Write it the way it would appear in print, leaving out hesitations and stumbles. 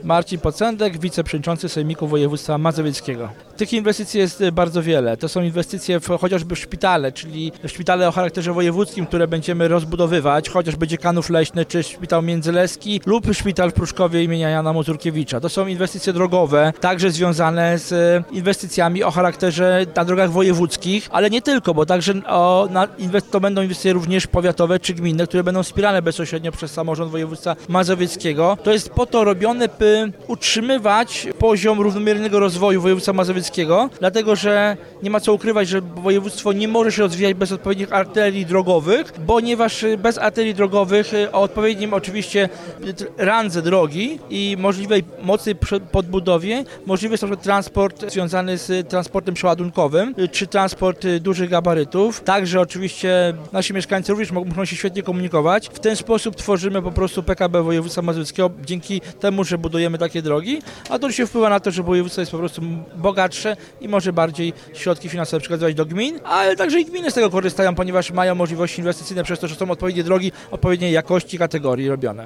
Marcin Pocendek, wiceprzewodniczący Sejmiku Województwa Mazowieckiego. Tych inwestycji jest bardzo wiele. To są inwestycje chociażby w szpitale, czyli szpitale o charakterze wojewódzkim, które będziemy rozbudowywać, chociażby Dziekanów Leśny, czy Szpital Międzyleski lub Szpital w Pruszkowie imienia Jana Mazurkiewicza. To są inwestycje drogowe, także związane z inwestycjami o charakterze na drogach wojewódzkich, ale nie tylko, bo także to będą inwestycje również powiatowe czy gminne, które będą wspierane bezpośrednio przez samorząd województwa mazowieckiego. To jest po to robione, by utrzymywać poziom równomiernego rozwoju województwa mazowieckiego, dlatego że nie ma co ukrywać, że województwo nie może się rozwijać bez odpowiednich arterii drogowych, ponieważ bez arterii drogowych o odpowiednim oczywiście randze drogi i możliwej mocnej podbudowie możliwy jest na przykład transport związany z transportem przeładunkowym, czy transport dużych gabarytów. Także oczywiście nasi mieszkańcy również muszą się świetnie komunikować. W ten sposób tworzymy po prostu PKB województwa mazowieckiego dzięki temu, że budujemy takie drogi, a to się wpływa na to, że województwo jest po prostu bogatsze i może bardziej środki finansowe przekazywać do gmin, ale także i gminy z tego korzystają, ponieważ mają możliwości inwestycyjne przez to, że są odpowiednie drogi, odpowiedniej jakości, kategorii robione.